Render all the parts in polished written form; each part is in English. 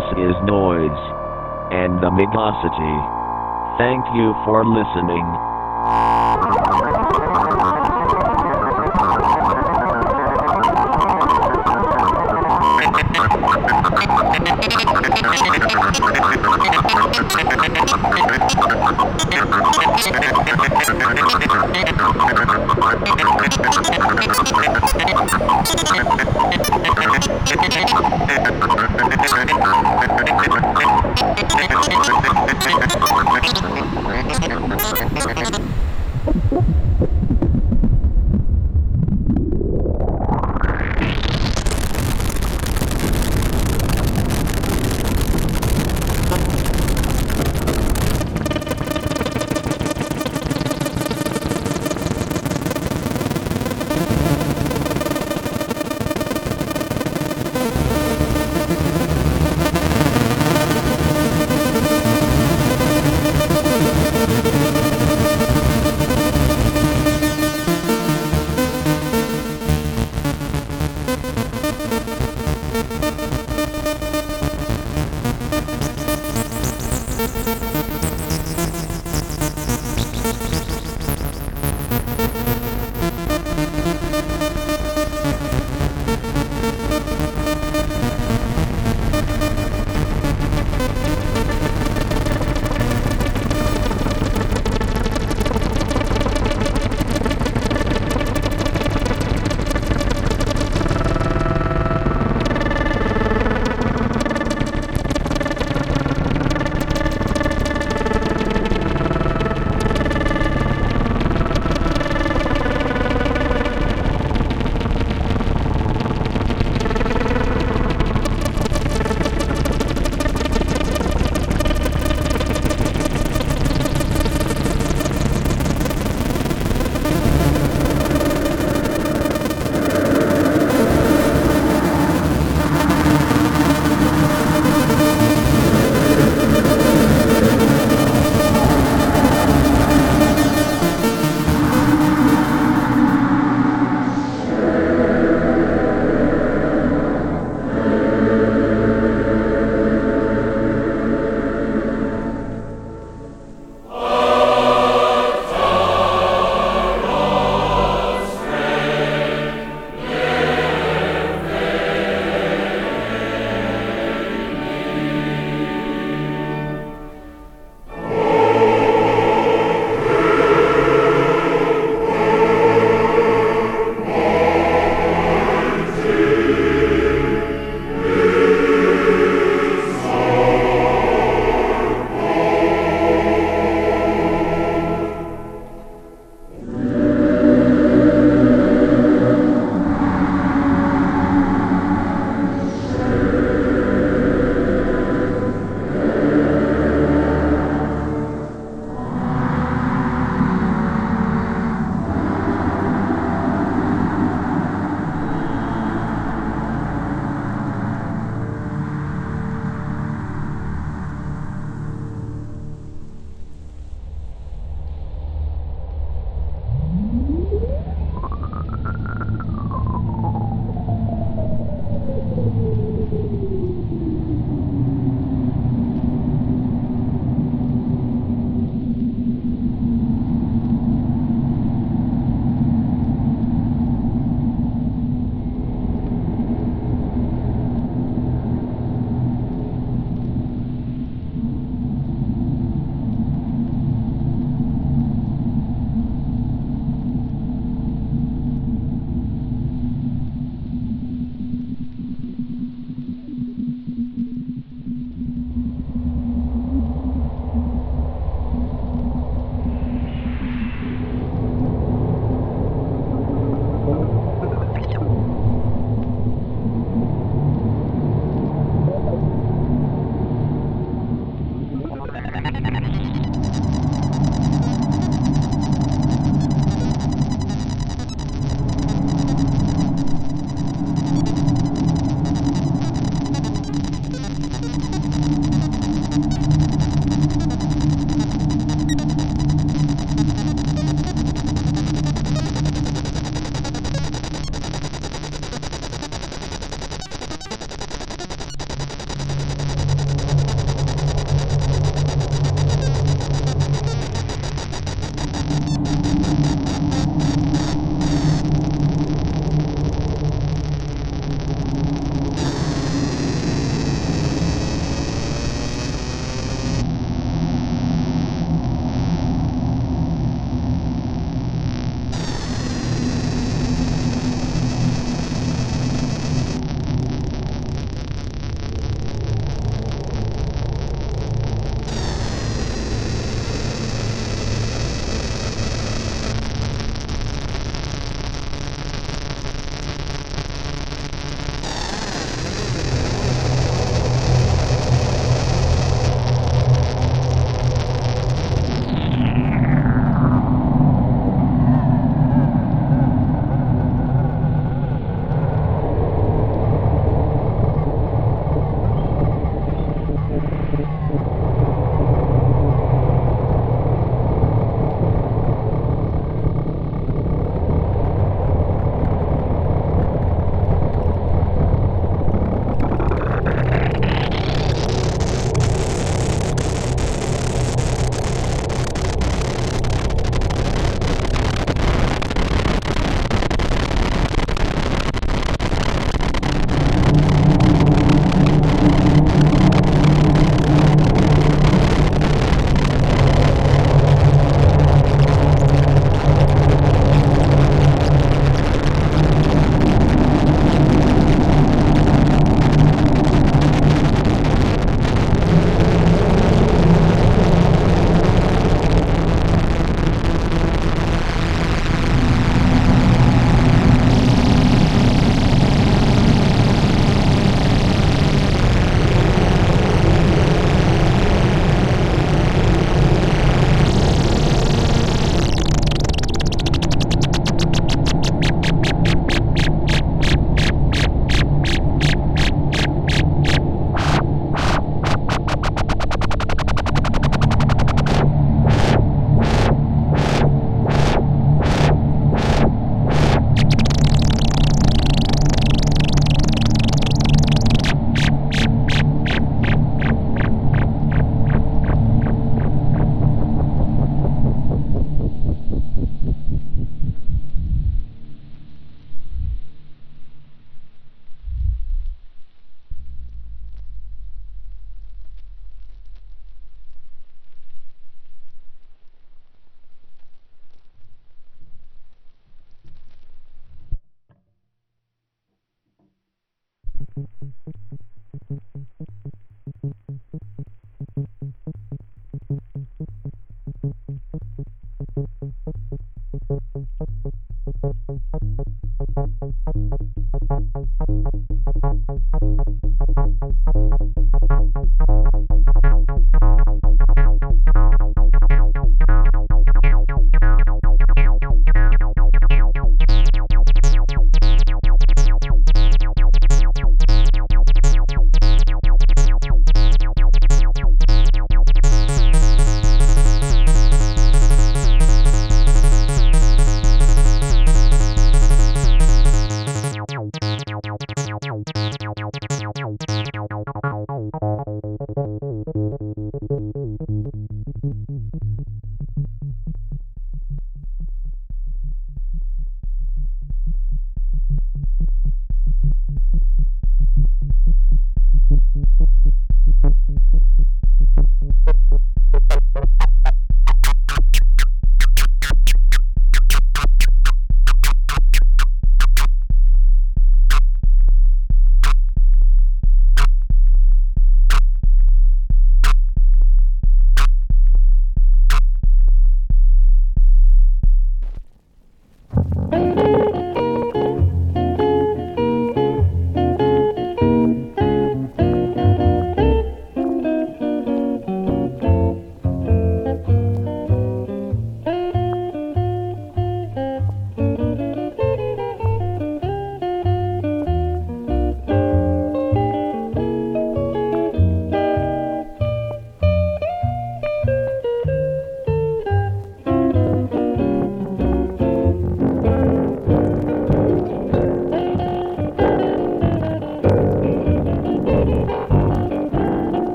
This is Noise and Amigosity. Thank you for listening.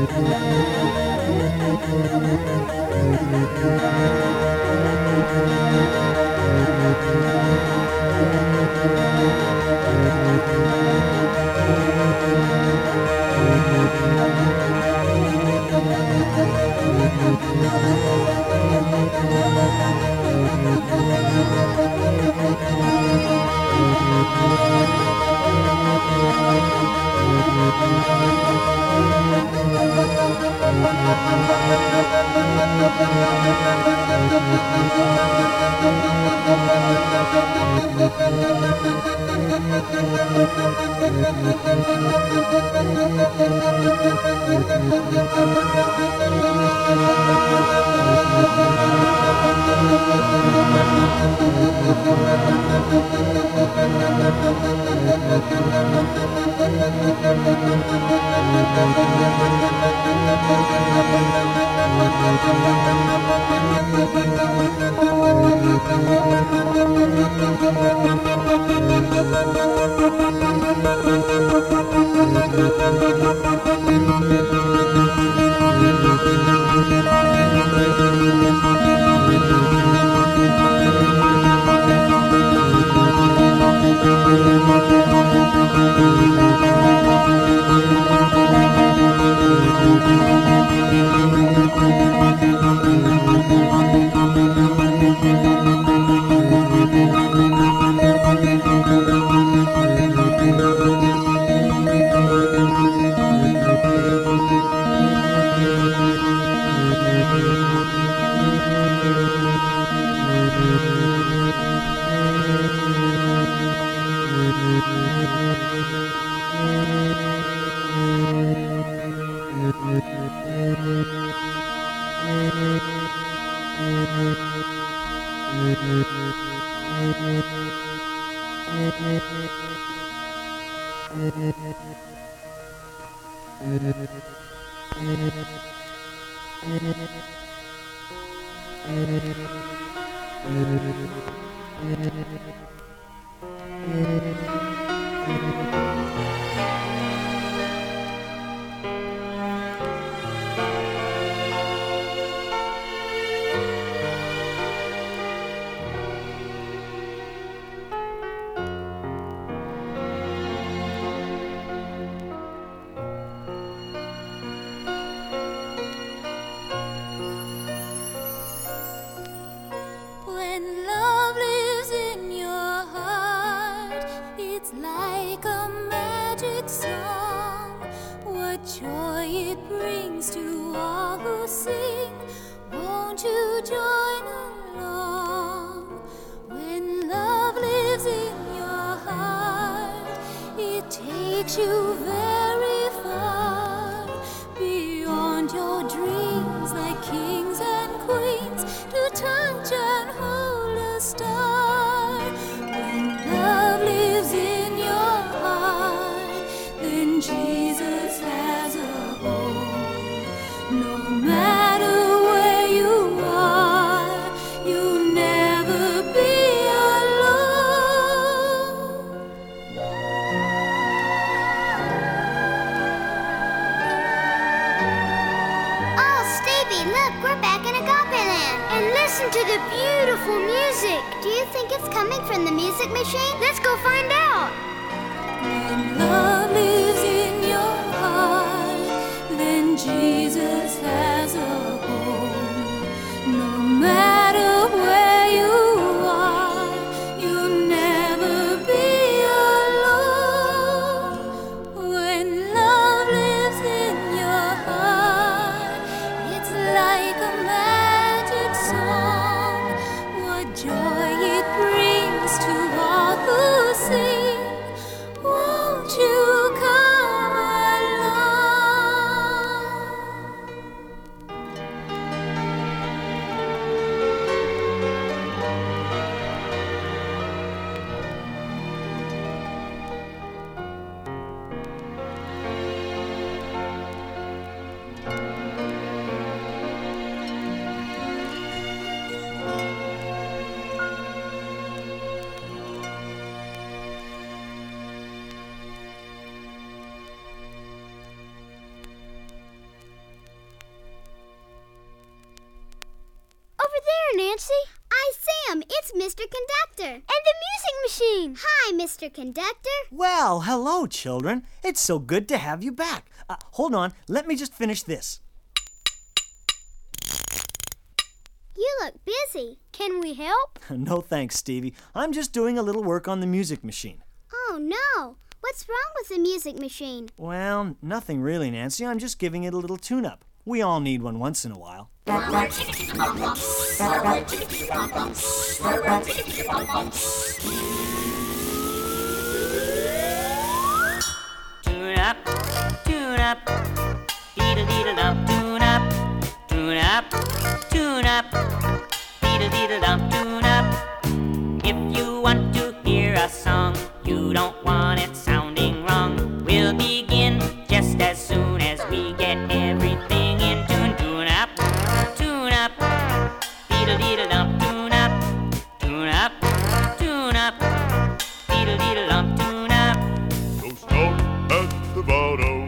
When love lives in your heart, it's like a magic song. What joy it brings to all who sing. Won't you join along? When love lives in your heart, it takes you very far, beyond your dreams, like kings and queens, to touch and hold a star. When love lives in your heart, then Jesus has a home. No matter where you are, you'll never be alone. Oh, Stevie, look, we're back in Agape Land. And listen to the beautiful music. Do you think it's coming from the music machine? Let's go find out. When love lives in your heart, then Jesus has a home. No matter where you are, you'll never be alone. When love lives in your heart, it's like a magic song. What joy it brings to all who sing. Won't you come along? Nancy? I, Sam. It's Mr. Conductor. And the music machine. Hi, Mr. Conductor. Well, hello, children. It's so good to have you back. Hold on. Let me just finish this. You look busy. Can we help? No thanks, Stevie. I'm just doing a little work on the music machine. Oh, no. What's wrong with the music machine? Well, nothing really, Nancy. I'm just giving it a little tune-up. We all need one once in a while. Tune up, tune up, dee-da-dee-da-dum, tune up, tune up, tune up, dee-da-dee-da-dum, tune up. If you want to hear a song, you don't want it sounding wrong. We'll begin just as soon as we get everything in tune. Tune up, dee-da-dee-da-dum, tune up, tune up, tune up, dee-da-dee-da-dum, tune up. So start at the bottom.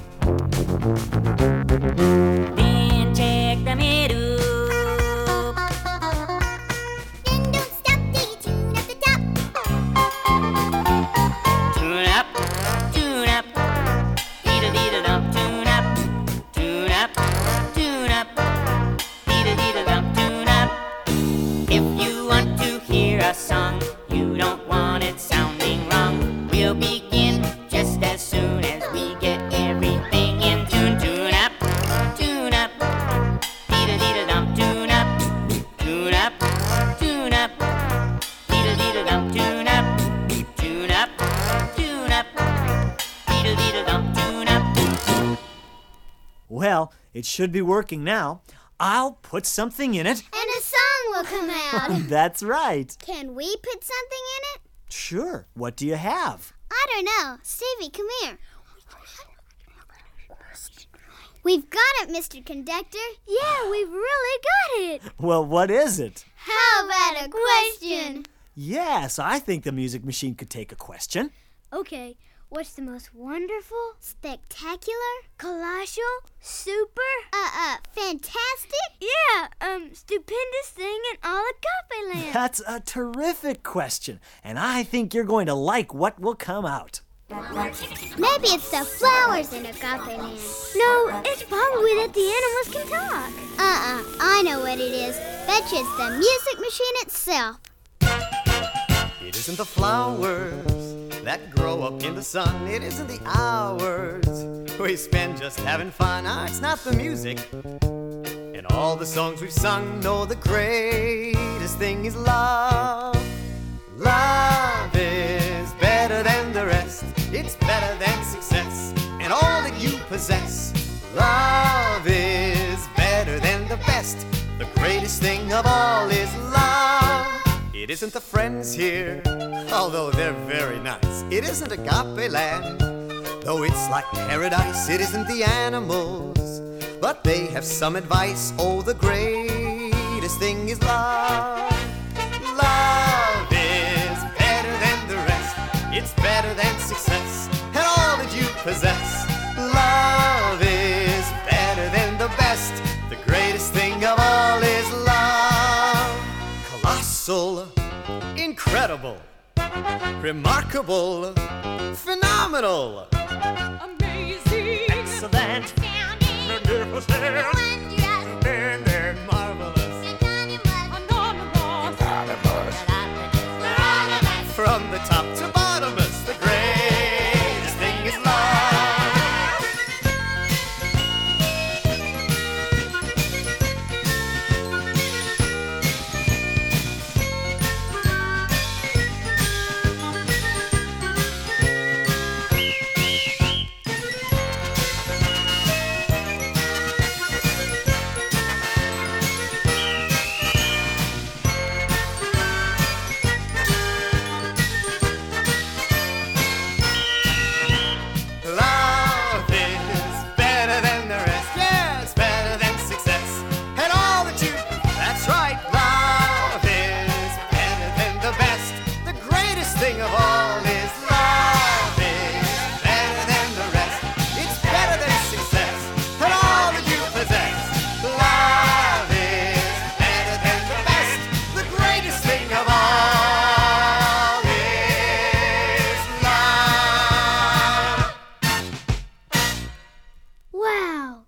Then check the middle. Then don't stop till you tune up the top. Tune up, dee-da-dee-da-dum, tune up, tune up, tune up, dee-da-dee-da-dum, tune up. If you want to hear a song, you don't want it sounding wrong. We'll begin just as soon as we get everything in tune. Tune up, dee-da-dee-da-dum, tune up, tune up, tune up, dee-da-dee-da-dum, tune up, tune up, tune up, dee-da-dee-da-dum, tune up. Well, it should be working now. I'll put something in it. And a song will come out. That's right. Can we put something in it? Sure. What do you have? I don't know. Stevie, come here. We've got it, Mr. Conductor. Yeah, we've really got it. Well, what is it? How about a question? Yes, I think the music machine could take a question. Okay, what's the most wonderful, spectacular, colossal, super, fantastic? Yeah, stupendous thing in all of Copyland. That's a terrific question, and I think you're going to like what will come out. Maybe it's the flowers in Agapeland. No, it's probably that the animals can talk. I know what it is. Betcha it's the music machine itself. It isn't the flowers that grow up in the sun. It isn't the hours we spend just having fun. It's not the music. In all the songs we've sung, no, the greatest thing is love. Love is better than the rest. It's better than success and all that you possess. Love is better than the best. The greatest thing of all is love. It isn't the friends here, although they're very nice. It isn't Agapeland, though it's like paradise. It isn't the animals, but they have some advice. Oh, the greatest thing is love. Love is better than the rest. It's better than success and all that you possess. Love is better than the best. The greatest thing of all is love. Colossal, incredible, remarkable, phenomenal, Amazing, excellent, magnificent, and marvelous. From the top to bottomless, the greatest thing is love.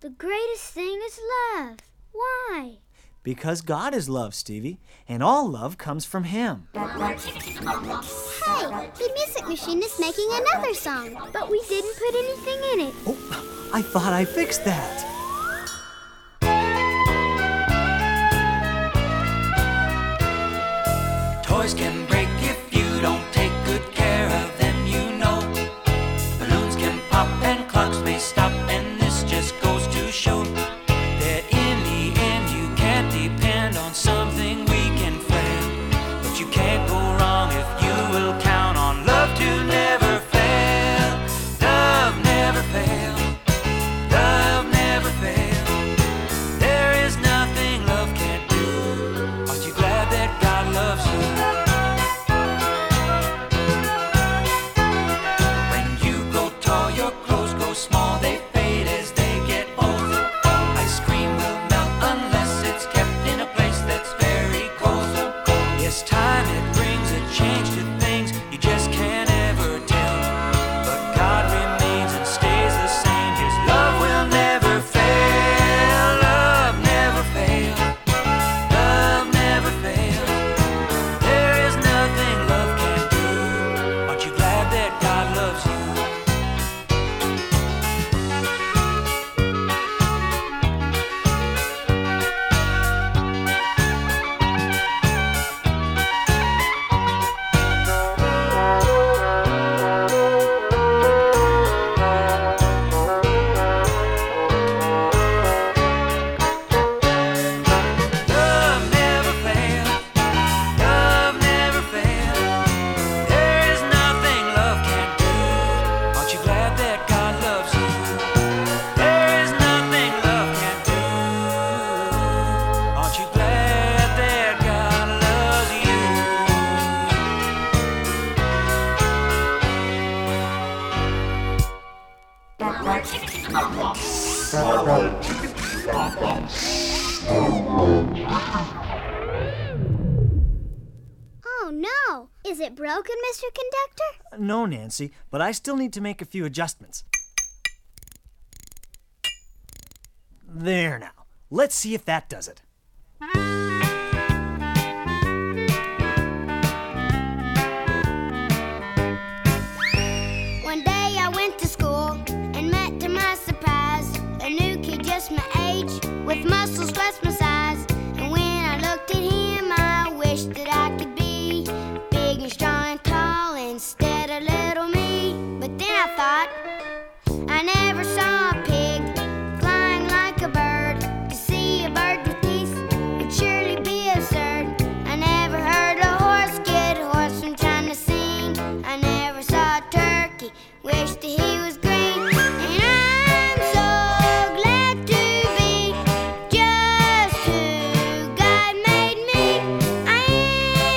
The greatest thing is love. Why? Because God is love, Stevie, and all love comes from Him. Hey, the music machine is making another song, but we didn't put anything in it. Oh, I thought I fixed that. Toys can break if you don't take good care of them, you know. Balloons can pop and clocks may stop, and this just goes to show that in the end you can't depend on something weak and frail. But you can't go wrong if you will count on love to never fail. Love never fail. Love never fail. There is nothing love can't do. Aren't you glad that God loves you? When you grow tall, your clothes grow small. They fade as they get old. Ice cream will melt unless it's kept in a place that's very cold. Yes, time it brings a change to things you just can't ever tell. But God remains and stays the same. His love will never fail. Love never fail. Love never fail. There is nothing love can't do. Aren't you glad that God loves you? Love never fail. Love never fail. There is nothing love can't do. Aren't you glad that God loves you? There is nothing love can't do. Aren't you glad that God loves you? Oh no! Is it broken, Mr. Conductor? No, Nancy, but I still need to make a few adjustments. There now. Let's see if that does it. One day I went to school and met to my surprise a new kid just my age with muscles twice my size. And when I looked at him, I wished that I could be big and strong and tall instead of little me. But then I thought, I never saw a pig flying like a bird. To see a bird with teeth would surely be absurd. I never heard a horse get hoarse from trying to sing. I never saw a turkey wish that he was green. And I'm so glad to be just who God made me. I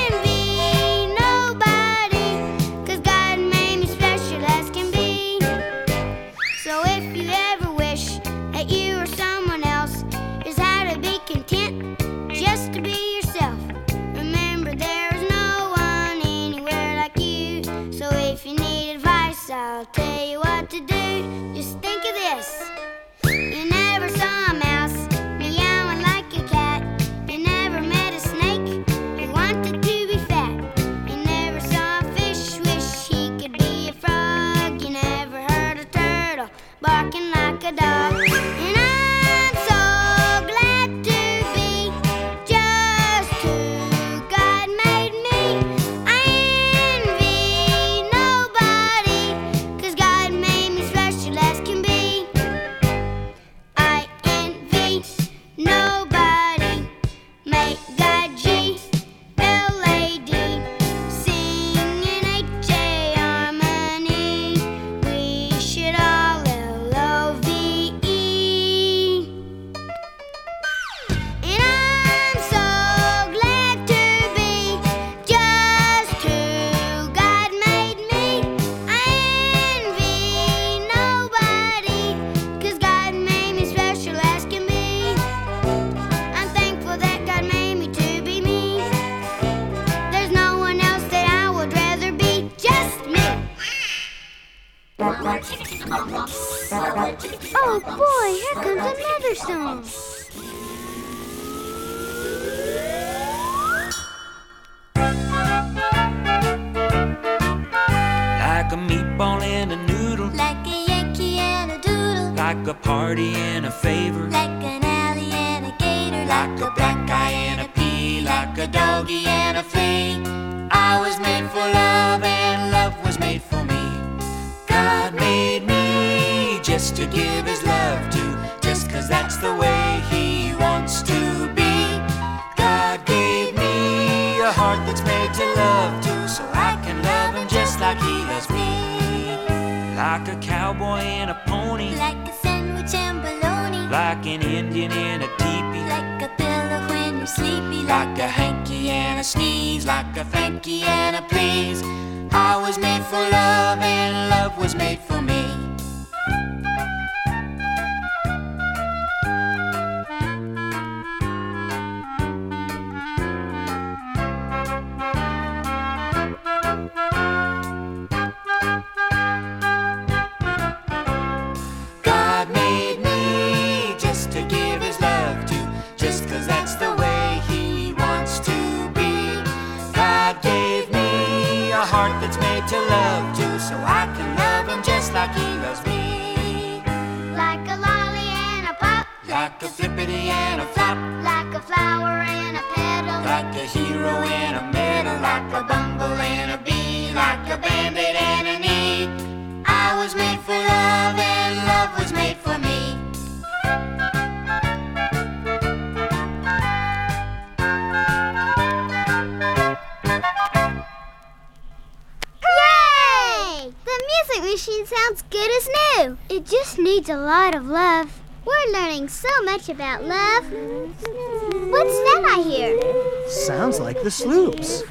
thunderstorm. Like a meatball and a noodle, Like a Yankee and a doodle, like a party and a favor, like an alley and a gator, like a black eye and a pea, like a doggy and a flea. I was made for love and love was made for me. God made me just to give his love to, just 'cause that's the way he wants to be. God gave me a heart that's made to love to, so I can love him just like he loves me. Like a cowboy and a pony, like a sandwich and bologna, like an Indian in a teepee, like a pillow when you're sleepy, like a hanky and a sneeze, like a thank you and a please. I was made for love and love was made for me. God made me just to give his love to, just 'cause that's the way he wants to be. God gave me a heart that's made to love to, so I can love him just like he loves me. Like a lolly and a pop, Like a flippity and a flop, like a flower and a petal, like a hero in a medal, like a bumble and a bee, like a band-aid and a knee. I was made for love and love was made for me. Yay! The music machine sounds good as new. It just needs a lot of love. We're learning so much about love. What's that I hear? Sounds like the Sloops.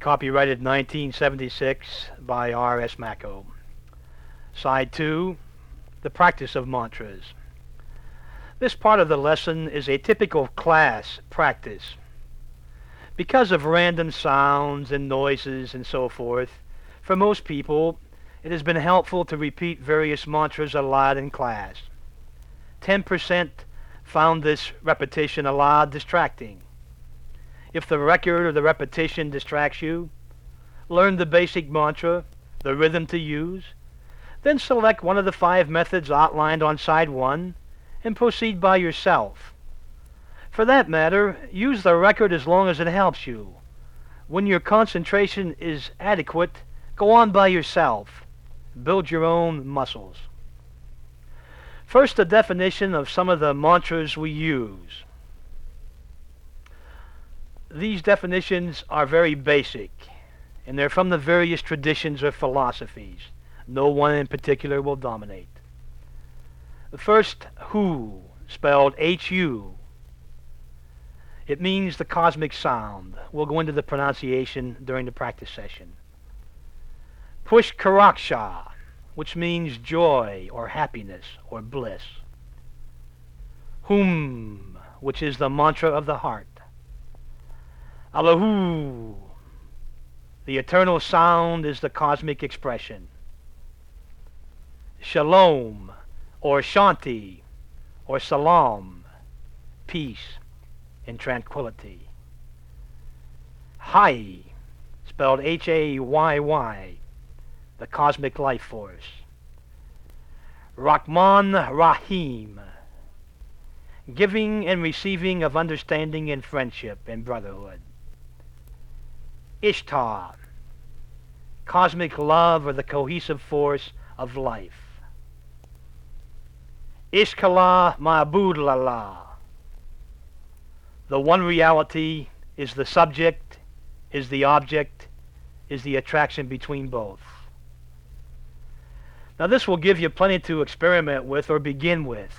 copyrighted 1976 by R.S. Macco. Side 2, the practice of mantras. This part of the lesson is a typical class practice. Because of random sounds and noises and so forth, for most people, it has been helpful to repeat various mantras aloud in class. 10% found this repetition aloud distracting. If the record or the repetition distracts you, learn the basic mantra, the rhythm to use, then select one of the 5 methods outlined on side 1 and proceed by yourself. For that matter, use the record as long as it helps you. When your concentration is adequate, go on by yourself. Build your own muscles. First, a definition of some of the mantras we use. These definitions are very basic, and they're from the various traditions or philosophies. No one in particular will dominate. The first, Hu, spelled H-U. It means the cosmic sound. We'll go into the pronunciation during the practice session. Pushkaraksha, which means joy or happiness or bliss. Hum, which is the mantra of the heart. Allahu, the eternal sound, is the cosmic expression. Shalom, or Shanti, or Salam, peace and tranquility. Hayy, spelled Hayy, the cosmic life force. Rahman Rahim, giving and receiving of understanding and friendship and brotherhood. Ishtar, cosmic love or the cohesive force of life. Ishkala Ma'bud Lala, the one reality is the subject, is the object, is the attraction between both. Now this will give you plenty to experiment with or begin with.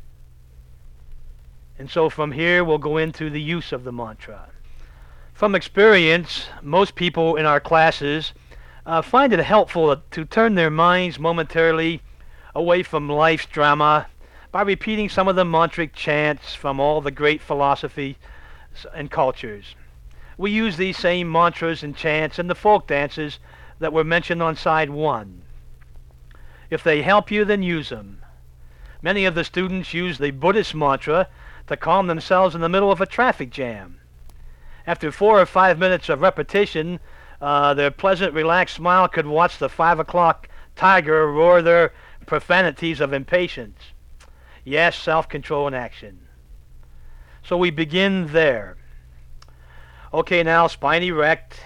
And so from here we'll go into the use of the mantra. From experience, most people in our classes find it helpful to turn their minds momentarily away from life's drama by repeating some of the mantric chants from all the great philosophies and cultures. We use these same mantras and chants in the folk dances that were mentioned on side 1. If they help you, then use them. Many of the students use the Buddhist mantra to calm themselves in the middle of a traffic jam. After 4 or 5 minutes of repetition, their pleasant, relaxed smile could watch the 5 o'clock tiger roar their profanities of impatience. Yes, self-control in action. So we begin there. Okay, now spine erect.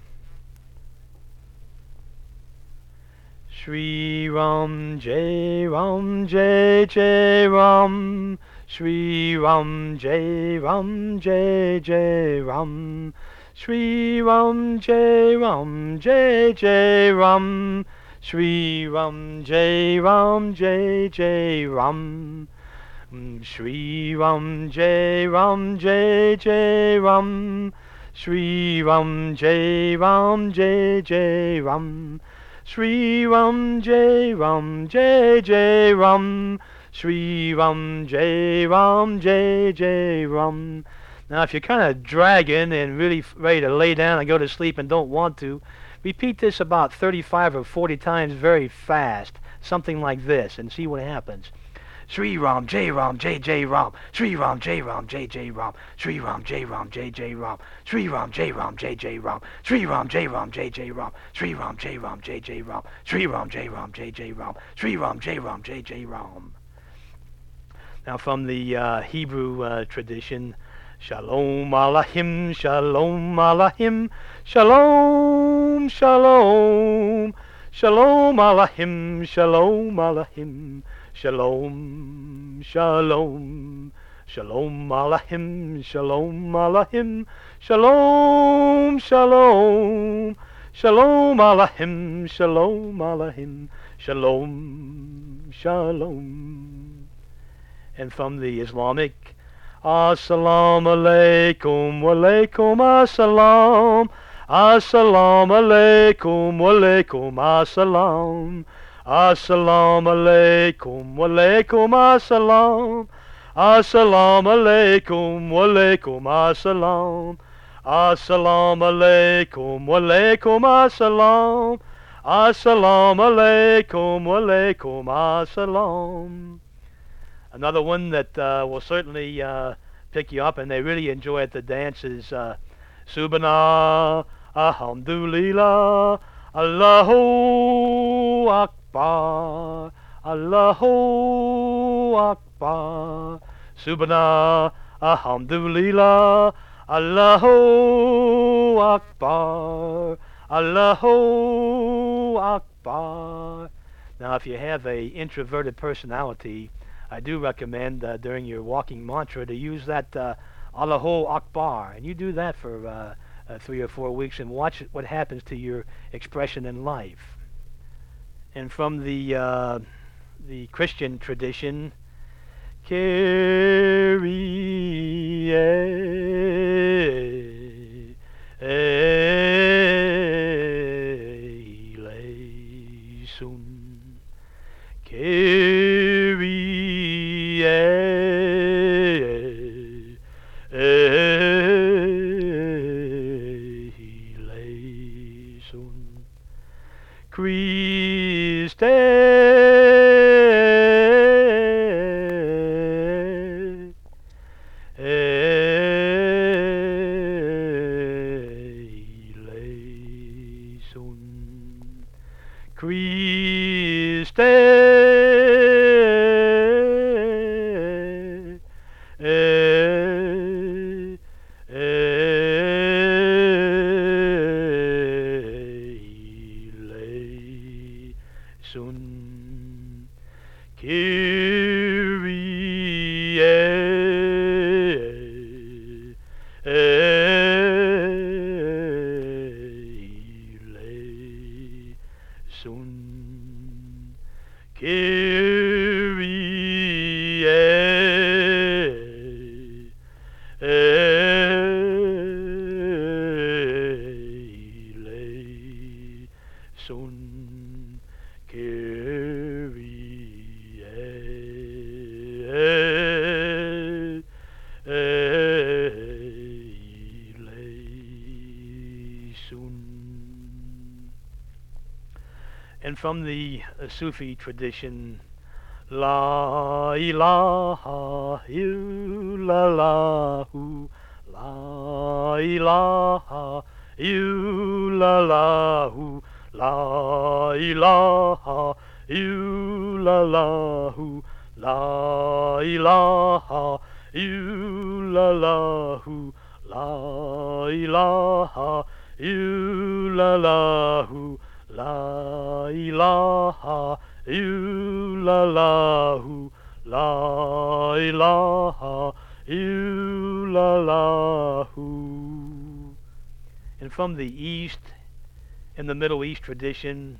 Shri Ram Jai Ram Jai Jai Ram, Shri Ram Jai Ram Jai Jai Ram, Shri Ram Jai Ram Jai Jai Ram, Shri Ram Jai Ram Jai Jai Ram, Shri Ram Jai Ram Jai Jai Ram, Shri Ram Jai Ram Jai Jai Ram, Shri Ram Jai Ram Jai Jai Ram, Shri Ram Jai Ram Jai Jai Ram. Now if you're kind of dragging and really ready to lay down and go to sleep and don't want to, repeat this about 35 or 40 times very fast, something like this, and see what happens. Shri Ram Jai Ram Jai Jai Ram, Shri Ram Jai Ram Jai Jai Ram, Shri Ram Jai Ram Jai Jai Ram, Shri Ram Jai Ram Jai Jai Ram, Shri Ram Jai Ram Jai Jai Ram, Shri Ram Jai Ram Jai Jai Ram, Shri Ram Jai Ram Jai Jai Ram, Shri Ram Jai Ram Jai Jai Ram. Now from the Hebrew tradition, Shalom Alahim, Shalom Alahim, Shalom, Shalom, Shalom Alahim, Shalom Alahim, Shalom, Shalom, Shalom Alahim, Shalom Alahim, Shalom, Shalom, Shalom Alahim, Shalom Alahim, Shalom, Shalom. And from the Islamic, Assalamu alaikum, wa alaikum assalam, Assalamu alaikum, walaikum assalam. Assalamu alaikum, walaikum assalam. Assalamu alaikum, walaikum assalam. Assalamu alaikum, walaikum assalam. Assalamu alaikum, walaikum assalam. Another one that will certainly pick you up, and they really enjoy at the dance, is Subhana, Alhamdulillah, Allahu Akbar, Allahu Akbar. Subhana, Alhamdulillah, Allahu Akbar, Allahu Akbar. Now, if you have a introverted personality, I do recommend during your walking mantra to use that Allahu Akbar, and you do that for 3 or 4 weeks and watch what happens to your expression in life. And from the Christian tradition, Kyrie eleison, Kyrie eleison, Christe eleison, Christe eleison, Kyrie eleison, Kyrie eleison, Kyrie eleison. And from the Sufi tradition, La ilaha illallahu, La ilaha illallahu, La ilaha illallahu, La ilaha illallahu, La ilaha illallahu, La ilaha illallahu, La ilaha illallahu. And from the East, in the Middle East tradition,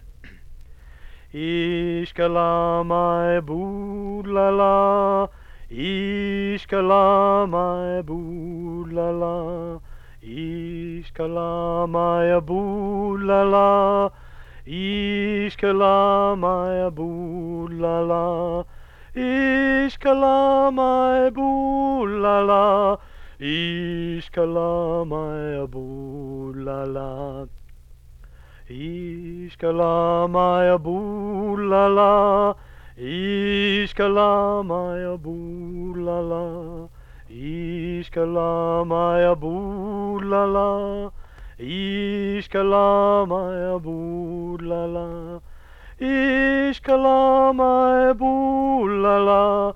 Ishkala ma'bud lala, Ishkala ma'bud lala, Ishkala ma'bud lala, Ishkala ma'bud lala, Ishkala ma'bud lala, Ishkala ma'bud lala, Ishkala ma'bud lala, Ishkala ma'bud lala, Ishkala ma'bud lala, Ishkala ma'bud lala, Ishkala ma'bud lala,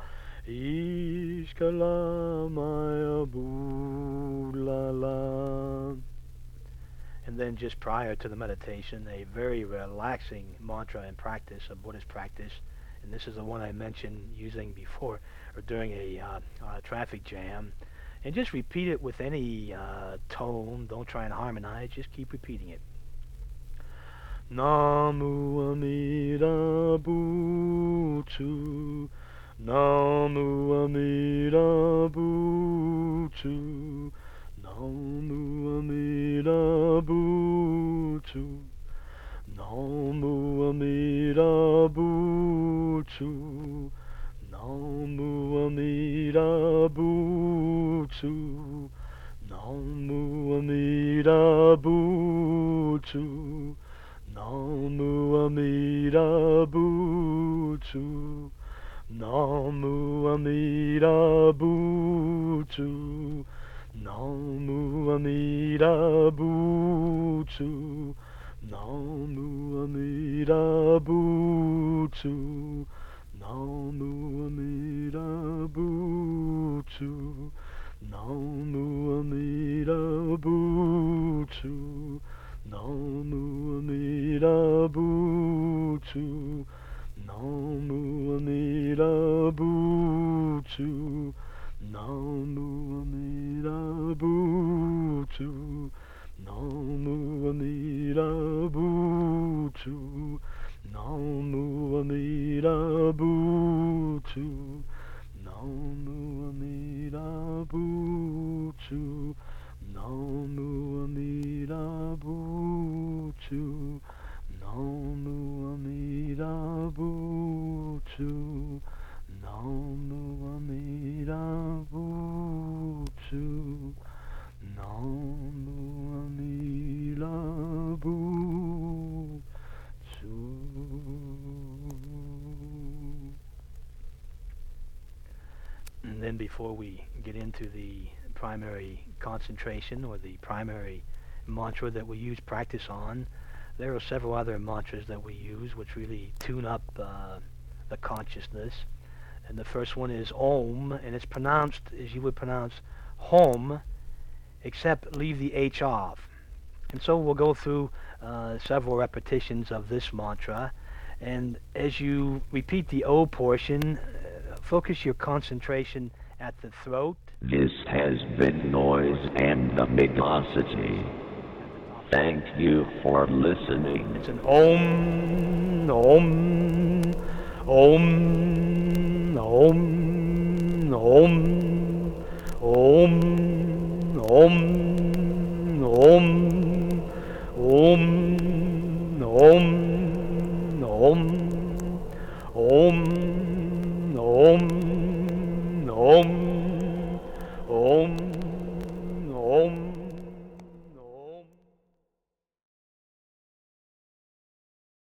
Ishkala ma'bud lala. And then just prior to the meditation, a very relaxing mantra and practice, a Buddhist practice. And this is the one I mentioned using before or during a traffic jam. And just repeat it with any tone. Don't try and harmonize. Just keep repeating it. Namu Amida Butsu, Namu Amida Butsu, Namu Amida Butsu. Butsu. Namu Amida Butsu. Namu Amida Butsu. Namu Amida Butsu. Namu Amida Butsu. Namu Amida Butsu. Namu Amida Butsu. Namu Amida Butsu. Namu Amida Butsu. Namu Amida Butsu. Namu Amida Butsu. Namu Amida Butsu. Namu Amida Butsu. Namu Amida Butsu. Namu Amida Butsu. Namu Amida Butsu. Namu Amida Butsu. Namu Amida Butsu. Namu Amida Butsu. Namu Amida Butsu. And then before we get into the primary concentration or the primary mantra that we use practice on, there are several other mantras that we use which really tune up the consciousness. And the first one is Om, and it's pronounced as you would pronounce home, except leave the H off. And so we'll go through several repetitions of this mantra, and as you repeat the O portion, focus your concentration at the throat. This has been Noise and Amigosity. Thank you for listening. It's an Om, Om, Om, Om, Om, Om, Om, Om, Om, Om, Om, Om, Om, Om, Om.